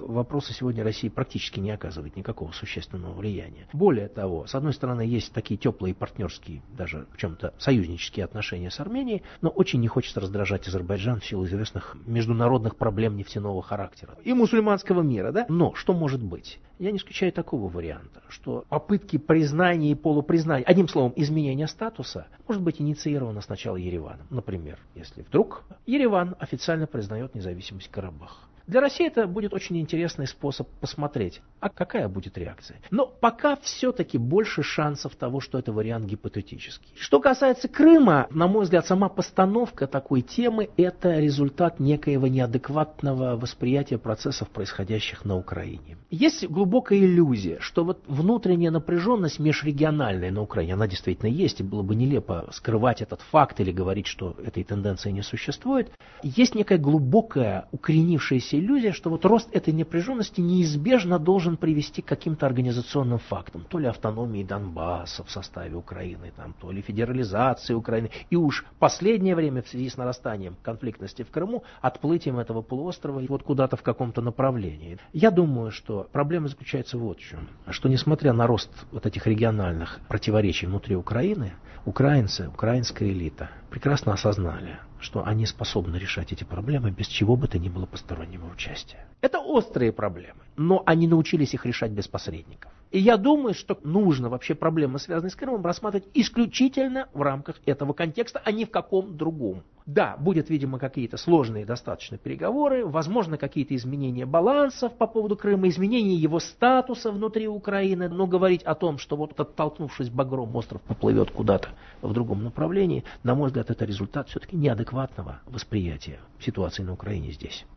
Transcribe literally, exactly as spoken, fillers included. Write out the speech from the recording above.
вопросы сегодня России практически не оказывает никакого существенного влияния. Более того, с одной стороны, есть такие теплые партнерские, даже в чем-то союзнические отношения с Арменией, но очень не хочется раздражать Азербайджан в силу известных международных проблем нефтяного характера и мусульманского мира, да? Но что может быть? Я не исключаю такого варианта, что попытки признания и полупризнания, одним словом, изменения статуса, может быть инициировано сначала Ереваном. Например, если вдруг Ереван официально признает независимость Карабаха. Для России это будет очень интересный способ посмотреть, а какая будет реакция. Но пока все-таки больше шансов того, что это вариант гипотетический. Что касается Крыма, на мой взгляд, сама постановка такой темы – это результат некоего неадекватного восприятия процессов, происходящих на Украине. Есть глубокая иллюзия, что вот внутренняя напряженность межрегиональная на Украине, она действительно есть, и было бы нелепо скрывать этот факт или говорить, что этой тенденции не существует. Есть некая глубокая укоренившаяся иллюзия, что вот рост этой напряженности неизбежно должен привести к каким-то организационным фактам, то ли автономии Донбасса в составе Украины, там, то ли федерализации Украины, и уж последнее время в связи с нарастанием конфликтности в Крыму, отплытием этого полуострова вот куда-то в каком-то направлении. Я думаю, что проблема заключается вот в чем, что несмотря на рост вот этих региональных противоречий внутри Украины, украинцы, украинская элита прекрасно осознали, что они способны решать эти проблемы без чего бы то ни было постороннего участия. Это острые проблемы, но они научились их решать без посредников. И я думаю, что нужно вообще проблемы, связанные с Крымом, рассматривать исключительно в рамках этого контекста, а не в каком другом. Да, будет, видимо, какие-то сложные достаточно переговоры, возможно, какие-то изменения балансов по поводу Крыма, изменения его статуса внутри Украины, но говорить о том, что вот оттолкнувшись багром, остров поплывет куда-то в другом направлении, на мой взгляд, это результат все-таки неадекватного восприятия ситуации на Украине здесь.